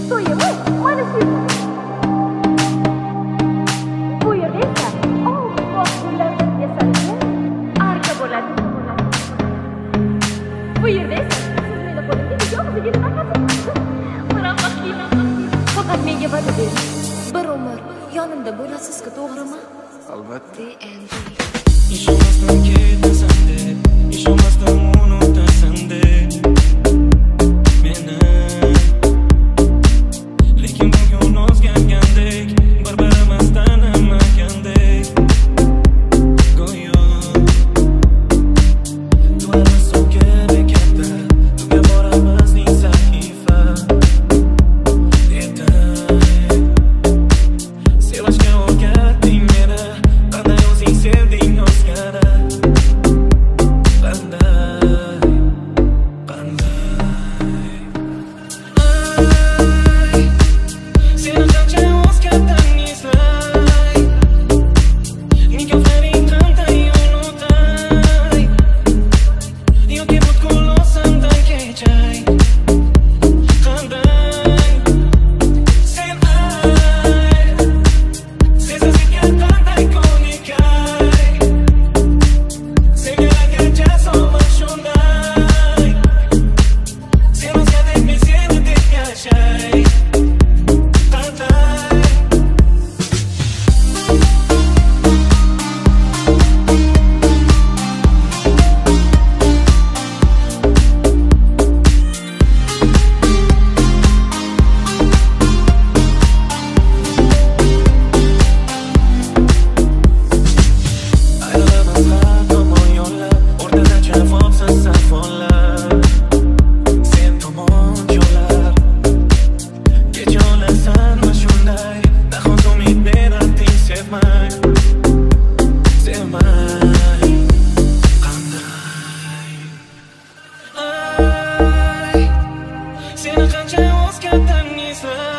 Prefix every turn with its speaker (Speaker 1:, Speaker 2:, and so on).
Speaker 1: To'yimiz mana shu yerda. Bu yerda esa oq gullardan yasalgan arka bo'ladi. Bu yerda esa siz meni qo'limga yolg'izgina nafas faqat menga va'da bering. Bir umr yonimda bo'lasiz-ku, to'g'rimi?
Speaker 2: Albatta.
Speaker 3: Ishonmasdan ketasan deb, ishonmasdan unutasan deb meni, lekin bugun o'zgargandek, bir-birimiz tanimagandek go'yo dualimiz so'nggi bekatda tugab boramizning sahifa edi. Sevishga o'rgatding meni, qanday o'zing sevding o'zgani, qanday seni qancha o'zgardan eslay, nikohlaring qanday unutay, yoki butkul o'zimdan kechay, qanday sen sezasizga qanday ko'nikay, sevganlarga solma shunday, sen o'zgardek men seni deb yashay, qanday ayrilamiz har tomon yo'llar, o'rtada jafosiz safonlar, sen tomon yo'llar, kecha olasanmi shunday, nahot umid berarding sevmay, sevmay, qanday seni qancha o'zgardan eslay.